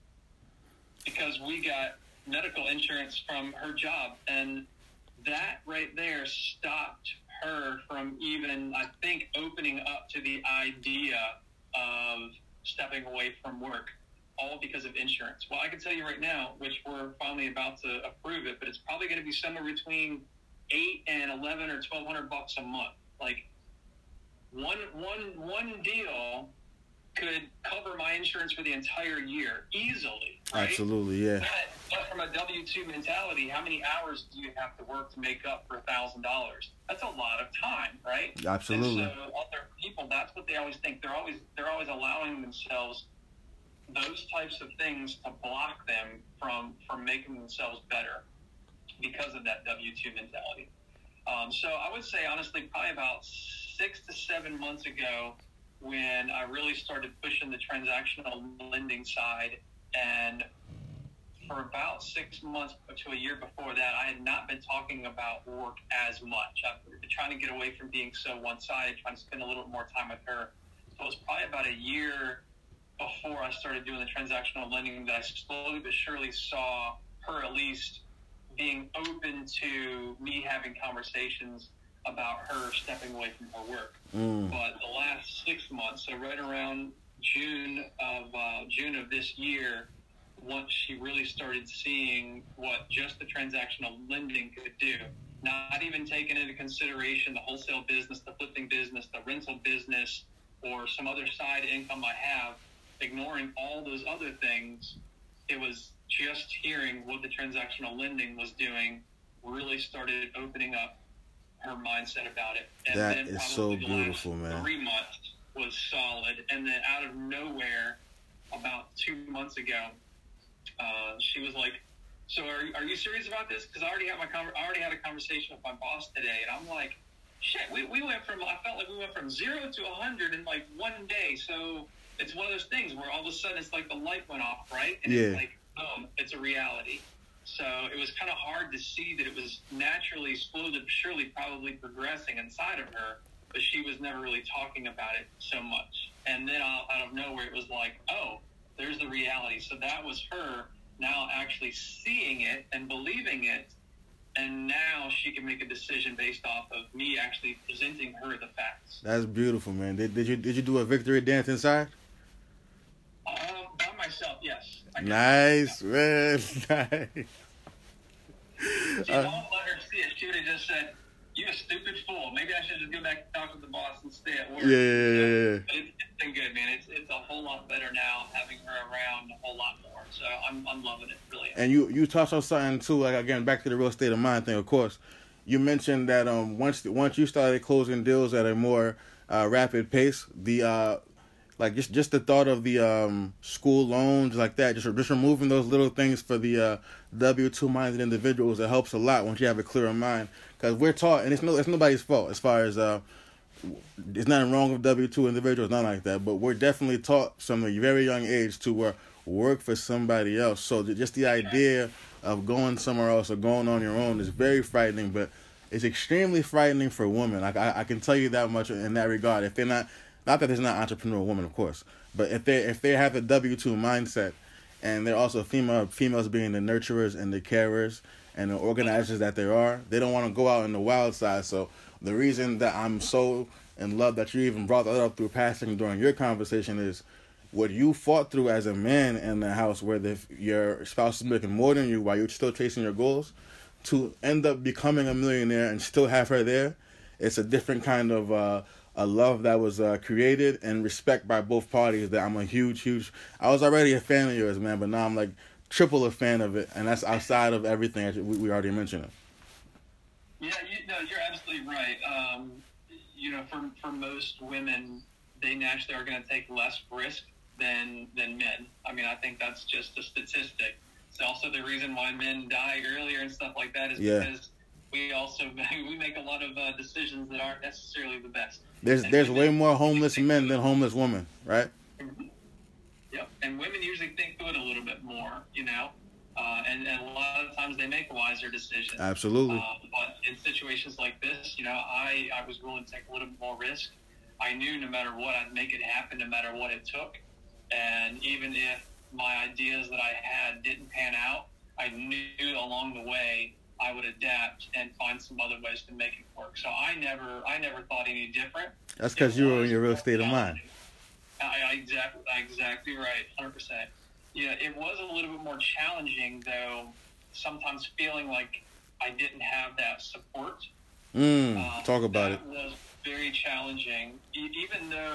Because we got medical insurance from her job, and that right there stopped her from even, I think, opening up to the idea of stepping away from work, all because of insurance. Well, I can tell you right now, which we're finally about to approve it, but it's probably going to be somewhere between eight and eleven or twelve hundred bucks a month. Like one, one, one deal could cover my insurance for the entire year easily. Right? Absolutely, yeah. But, but from a W two mentality, how many hours do you have to work to make up for a thousand dollars? That's a lot of time, right? Absolutely. And so other people, that's what they always think. They're always they're always allowing themselves those types of things to block them from from making themselves better because of that W two mentality. Um, so I would say, honestly, probably about six to seven months ago, when I really started pushing the transactional lending side, and for about six months to a year before that, I had not been talking about work as much. I've been trying to get away from being so one-sided, trying to spend a little more time with her. So it was probably about a year before I started doing the transactional lending that I slowly but surely saw her at least being open to me having conversations about her stepping away from her work. Mm. But the last six months, so right around June of uh, June of this year, once she really started seeing what just the transactional lending could do, not even taking into consideration the wholesale business, the flipping business, the rental business, or some other side income I have, ignoring all those other things, it was just hearing what the transactional lending was doing really started opening up her mindset about it. And that then is probably so the beautiful, last man. Three months was solid. And then out of nowhere, about two months ago, uh, she was like, so are, are you serious about this? Because I already had my con- I already had a conversation with my boss today. And I'm like, shit, we, we went from, I felt like we went from zero to one hundred in like one day. So it's one of those things where all of a sudden it's like the light went off, right? And yeah. it's like, boom, it's a reality. So it was kind of hard to see that it was naturally, slowly but surely probably progressing inside of her, but she was never really talking about it so much. And then out of nowhere, it was like, oh, there's the reality. So that was her now actually seeing it and believing it. And now she can make a decision based off of me actually presenting her the facts. That's beautiful, man. Did, did you did you do a victory dance inside? Um, by myself, yes. I Nice, man. Nice. See, Uh, don't let her see it. She would have just said, "You a stupid fool. Maybe I should just go back and talk with the boss and stay at work." Yeah, yeah, yeah, yeah. But it's, it's been good, man. It's it's a whole lot better now having her around a whole lot more. So I'm I'm loving it, really. And you you touched on something too, like again back to the real state of mind thing. Of course, you mentioned that um once once you started closing deals at a more uh, rapid pace, the uh like just just the thought of the um school loans like that, just just removing those little things for the uh, W two minded individuals, it helps a lot once you have a clearer mind. Because we're taught, and it's no it's nobody's fault as far as uh. There's nothing wrong with W two individuals, nothing like that. But we're definitely taught from a very young age to uh, work for somebody else. So just the idea of going somewhere else or going on your own is very frightening. But it's extremely frightening for women. Like I, I can tell you that much in that regard. If they're not, not that there's not entrepreneurial women, of course, but if they if they have a W two mindset, and they're also female females being the nurturers and the carers and the organizers that they are, they don't want to go out in the wild side. So the reason that I'm so in love that you even brought that up through passing during your conversation is what you fought through as a man in the house, where the, your spouse is making more than you while you're still chasing your goals, to end up becoming a millionaire and still have her there. It's a different kind of uh, a love that was uh, created and respect by both parties that I'm a huge, huge... I was already a fan of yours, man, but now I'm like triple a fan of it, and that's outside of everything that we, we already mentioned. Yeah, you, no, you're absolutely right. Um, you know, for for most women, they naturally are going to take less risk than than men. I mean, I think that's just a statistic. It's also the reason why men die earlier and stuff like that is yeah. because we also we make a lot of uh, decisions that aren't necessarily the best. There's and there's women, way more homeless men than homeless women, right? Mm-hmm. Yep, and women usually think through it a little bit more, you know. Uh, and, and a lot of times they make wiser decisions. Absolutely. Uh, but in situations like this, you know, I, I was willing to take a little bit more risk. I knew no matter what, I'd make it happen no matter what it took. And even if my ideas that I had didn't pan out, I knew along the way I would adapt and find some other ways to make it work. So I never I never thought any different. That's because you were in your real state of mind. I, I exactly, exactly right, one hundred percent. Yeah, it was a little bit more challenging, though, sometimes feeling like I didn't have that support. Mm, um, talk about it. That was very challenging, e- even though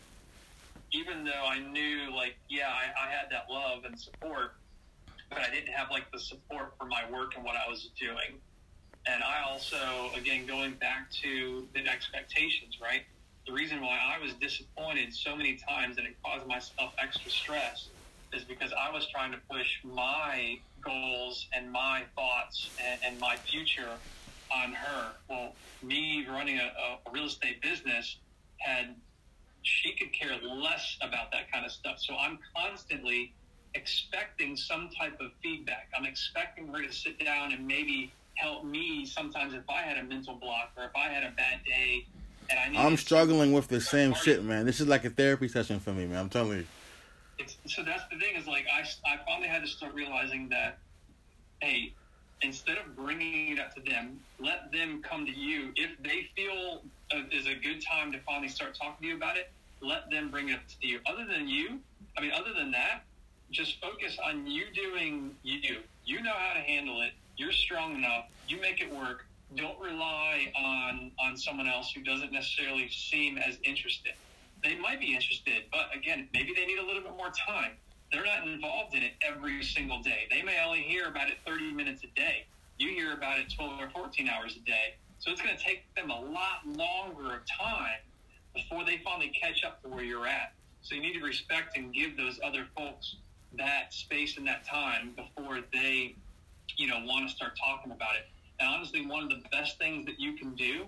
even though I knew, like, yeah, I, I had that love and support, but I didn't have, like, the support for my work and what I was doing. And I also, again, going back to the expectations, right? The reason why I was disappointed so many times and it caused myself extra stress is because I was trying to push my goals and my thoughts and, and my future on her. Well, me running a, a real estate business had, she could care less about that kind of stuff. So I'm constantly expecting some type of feedback. I'm expecting her to sit down and maybe help me sometimes if I had a mental block or if I had a bad day. And I I'm struggling with the same shit, man. This is like a therapy session for me, man. I'm telling you. It's, so that's the thing is, like, I, I finally had to start realizing that, hey, instead of bringing it up to them, let them come to you. If they feel uh, is a good time to finally start talking to you about it, let them bring it up to you. Other than you, I mean, other than that, just focus on you doing you. You know how to handle it. You're strong enough. You make it work. Don't rely on, on someone else who doesn't necessarily seem as interested. they might be interested. But again, maybe they need a little bit more time. They're not involved in it every single day. They may only hear about it thirty minutes a day. You hear about it twelve or fourteen hours a day. So it's going to take them a lot longer of time before they finally catch up to where you're at. So you need to respect and give those other folks that space and that time before they, you know, want to start talking about it. And honestly, one of the best things that you can do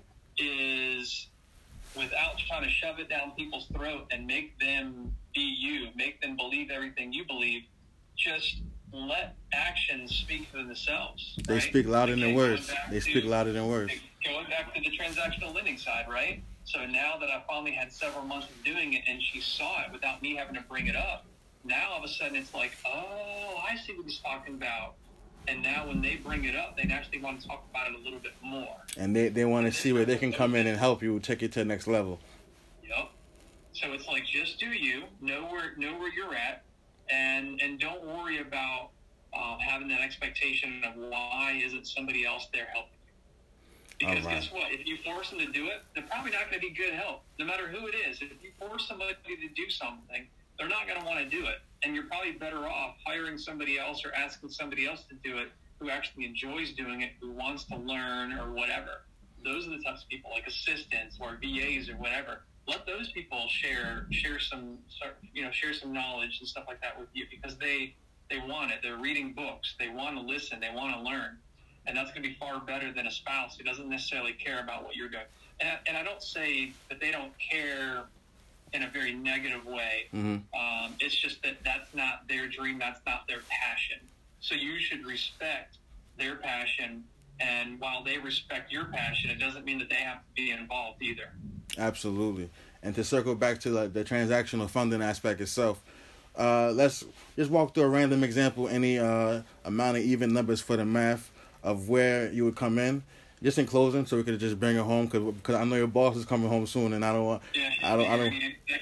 is, without trying to shove it down people's throat and make them be you, make them believe everything you believe, just let actions speak for themselves. They right? speak louder Again, than words. They to, speak louder than words. Going back to the transactional lending side, right? So now that I finally had several months of doing it and she saw it without me having to bring it up, now all of a sudden it's like, oh, I see what he's talking about. And now when they bring it up, they actually want to talk about it a little bit more. And they, they want to see where they can come in and help you take it to the next level. Yep. So it's like, just do you, know where know where you're at, and and don't worry about um, having that expectation of why isn't somebody else there helping you. Because right. guess what? If you force them to do it, they're probably not going to be good help, no matter who it is. If you force somebody to do something, they're not going to want to do it. And you're probably better off hiring somebody else or asking somebody else to do it who actually enjoys doing it, who wants to learn or whatever. Those are the types of people, like assistants or V As or whatever. Let those people share share some you know share some knowledge and stuff like that with you, because they they want it. They're reading books. They want to listen. They want to learn. And that's going to be far better than a spouse who doesn't necessarily care about what you're doing. And I, and I don't say that they don't care in a very negative way. Mm-hmm. Um, it's just that that's not their dream. That's not their passion. So you should respect their passion. And while they respect your passion, it doesn't mean that they have to be involved either. Absolutely. And to circle back to like the transactional funding aspect itself, uh, let's just walk through a random example, any uh, amount of even numbers for the math of where you would come in, just in closing, so we could just bring it home, because because I know your boss is coming home soon, and I don't want, yeah, I don't, I don't,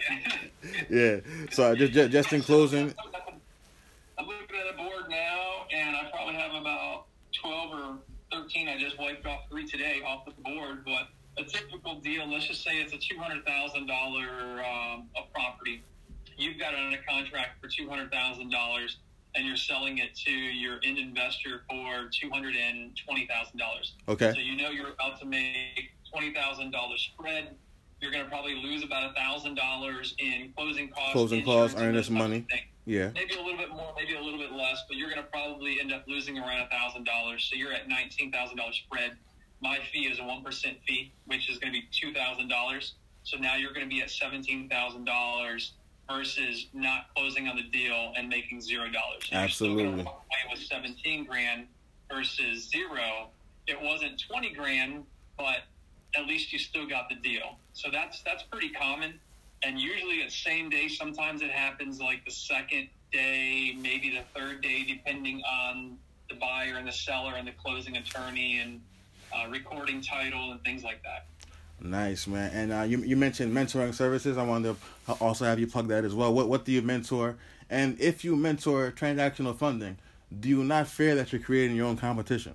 yeah. So just just, just in closing. I'm looking at the board now, and I probably have about twelve or thirteen. I just wiped off three today off the board, but a typical deal, let's just say it's a two hundred thousand dollars um, a property. You've got it under contract for two hundred thousand dollars, and you're selling it to your end investor for two hundred twenty thousand dollars. Okay. So you know you're about to make twenty thousand dollars spread. You're going to probably lose about one thousand dollars in closing costs. Closing costs, earnest money. Yeah. Maybe a little bit more, maybe a little bit less, but you're going to probably end up losing around one thousand dollars. So you're at nineteen thousand dollars spread. My fee is a one percent fee, which is going to be two thousand dollars. So now you're going to be at seventeen thousand dollars versus not closing on the deal and making zero dollars. So absolutely. You're still going to walk away with seventeen grand versus zero. It wasn't twenty grand, but at least you still got the deal. So that's that's pretty common. And usually it's same day. Sometimes it happens like the second day, maybe the third day, depending on the buyer and the seller and the closing attorney and uh, recording title and things like that. Nice, man. And uh, you you mentioned mentoring services. I wanted to also have you plug that as well. What what do you mentor? And if you mentor transactional funding, do you not fear that you're creating your own competition?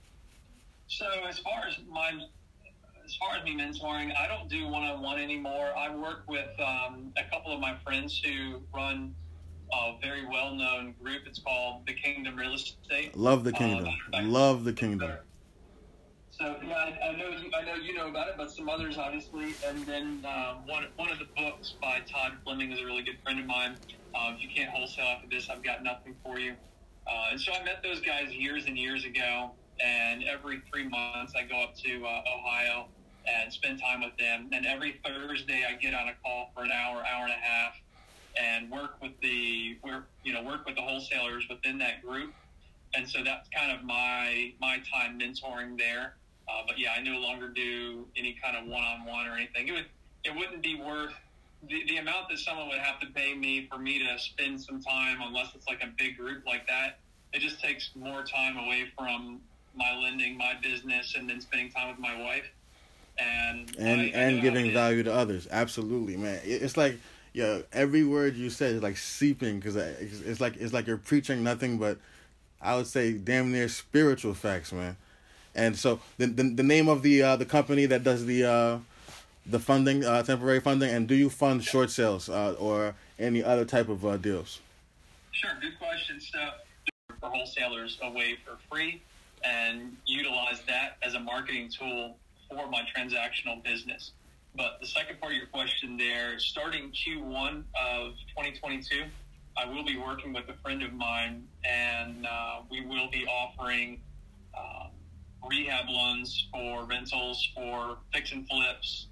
So as far as my as far as me mentoring, I don't do one-on-one anymore. I work with um, a couple of my friends who run a very well-known group. It's called The Kingdom Real Estate. Love the Kingdom. Um, Love the Kingdom. So yeah, I, I know you, I know you know about it, but some others obviously. And then um, one one of the books by Todd Fleming is a really good friend of mine. Uh, if you can't wholesale after this, I've got nothing for you. Uh, and so I met those guys years and years ago, and every three months I go up to uh, Ohio and spend time with them. And every Thursday I get on a call for an hour, hour and a half, and work with the work you know work with the wholesalers within that group. And so that's kind of my my time mentoring there. Uh, but yeah, I no longer do any kind of one-on-one or anything. It would, it wouldn't be worth the, the amount that someone would have to pay me for me to spend some time, unless it's like a big group like that. It just takes more time away from my lending, my business, and then spending time with my wife. And and, I, and I giving value to others. Absolutely, man. It's like, yeah, every word you said is like seeping, because it's, it's like it's like you're preaching nothing but, I would say, damn near spiritual facts, man. And so the the, the name of the uh, the company that does the uh, the funding, uh, temporary funding, and do you fund short sales uh, or any other type of uh, deals? Sure, good question. So for wholesalers away for free and utilize that as a marketing tool for my transactional business. But the second part of your question there, starting Q one of twenty twenty-two, I will be working with a friend of mine, and uh, we will be offering uh, rehab loans for rentals, for fix and flips,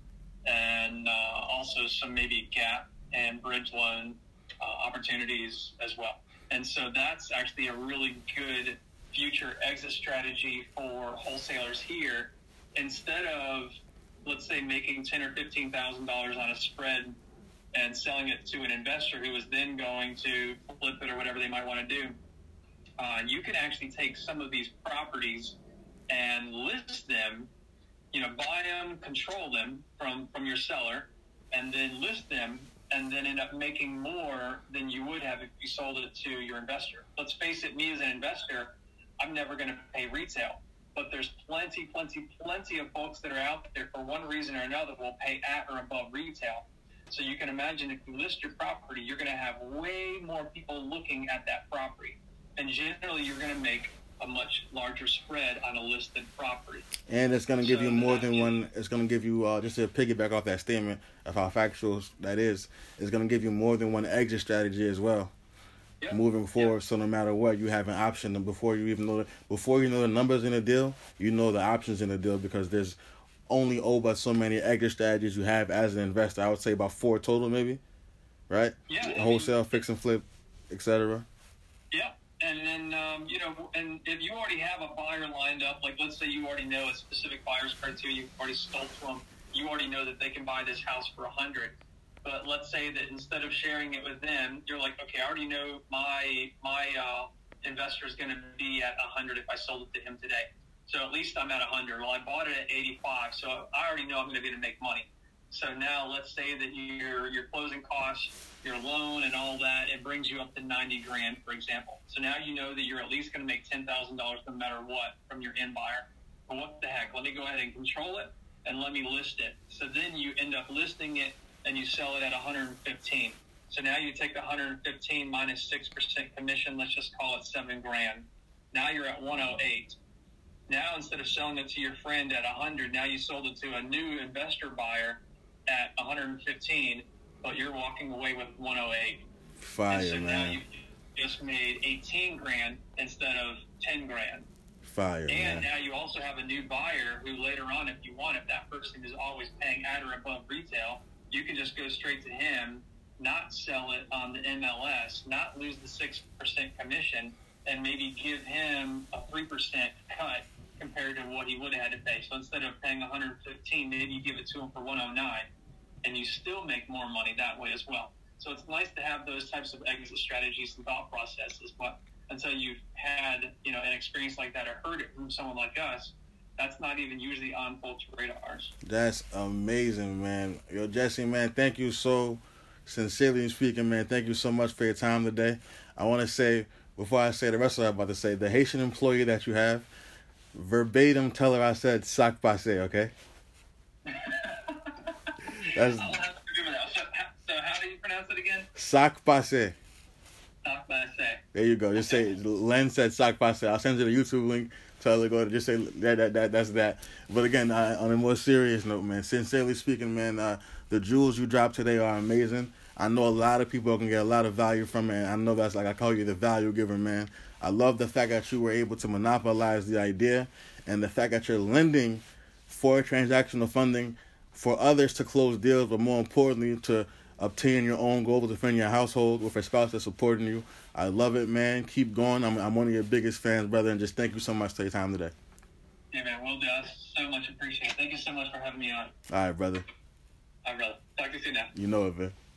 and uh, also some maybe gap and bridge loan uh, opportunities as well. And so that's actually a really good future exit strategy for wholesalers here. Instead of, let's say, making ten or fifteen thousand dollars on a spread and selling it to an investor who is then going to flip it or whatever they might want to do, uh, you can actually take some of these properties and list them, you know, buy them, control them from, from your seller, and then list them, and then end up making more than you would have if you sold it to your investor. Let's face it, me as an investor, I'm never going to pay retail. But there's plenty, plenty, plenty of folks that are out there for one reason or another will pay at or above retail. So you can imagine if you list your property, you're going to have way more people looking at that property. And generally, you're going to make a much larger spread on a listed property. And it's going to give so you more than one, it's going to give you, uh, just to piggyback off that statement of how factual that is, it's going to give you more than one exit strategy as well. Yep. Moving forward, yep. So no matter what, you have an option. And before you even know the, before you know the numbers in the deal, you know the options in the deal, because there's only over so many exit strategies you have as an investor. I would say about four total, maybe, right? Yeah. Wholesale, fix and flip, et cetera. Yeah. And then, um, you know, and if you already have a buyer lined up, like let's say you already know a specific buyer's criteria, you've already sold to them, you already know that they can buy this house for a hundred. But let's say that instead of sharing it with them, you're like, okay, I already know my my uh, investor is going to be at a hundred if I sold it to him today. So at least I'm at a hundred. Well, I bought it at eighty-five, so I already know I'm going to be able to make money. So now let's say that your your closing costs, your loan, and all that, it brings you up to ninety grand, for example. So now you know that you're at least going to make ten thousand dollars no matter what from your end buyer. But what the heck? Let me go ahead and control it, and let me list it. So then you end up listing it, and you sell it at one hundred fifteen. So now you take the one hundred fifteen minus six percent commission, let's just call it seven grand. Now you're at one oh eight. Now instead of selling it to your friend at one hundred, now you sold it to a new investor buyer at one hundred fifteen, but you're walking away with one oh eight. Fire, and so man. Now you just made eighteen grand instead of ten grand. Fire, and man. Now you also have a new buyer who later on, if you want, if that person is always paying at or above retail, you can just go straight to him, not sell it on the M L S, not lose the six percent commission, and maybe give him a three percent cut compared to what he would have had to pay. So instead of paying one hundred fifteen, maybe you give it to him for one oh nine, and you still make more money that way as well. So it's nice to have those types of exit strategies and thought processes, but until you've had, you know, an experience like that or heard it from someone like us, that's not even usually on folks' radars. That's amazing, man. Yo, Jesse, man, thank you so, sincerely speaking, man, thank you so much for your time today. I want to say, before I say the rest of what I'm about to say, the Haitian employee that you have, verbatim tell her I said sac passe, okay? That's, I'll have to remember that. So, so how do you pronounce it again? Sac passe. Sac passe. There you go. Just say, Len said sac passe. I'll send you the YouTube link. Tell her to go to just say that, that, that that's that. But again, uh, on a more serious note, man, sincerely speaking, man, uh, the jewels you dropped today are amazing. I know a lot of people can get a lot of value from it. And I know that's like I call you the value giver, man. I love the fact that you were able to monopolize the idea and the fact that you're lending for transactional funding for others to close deals, but more importantly, to obtain your own goal, to defend your household with a spouse that's supporting you. I love it, man. Keep going. I'm I'm one of your biggest fans, brother, and just thank you so much for your time today. Yeah, man. Will do. I so much appreciate it. Thank you so much for having me on. All right, brother. All right, brother. Talk to you soon now. You know it, man.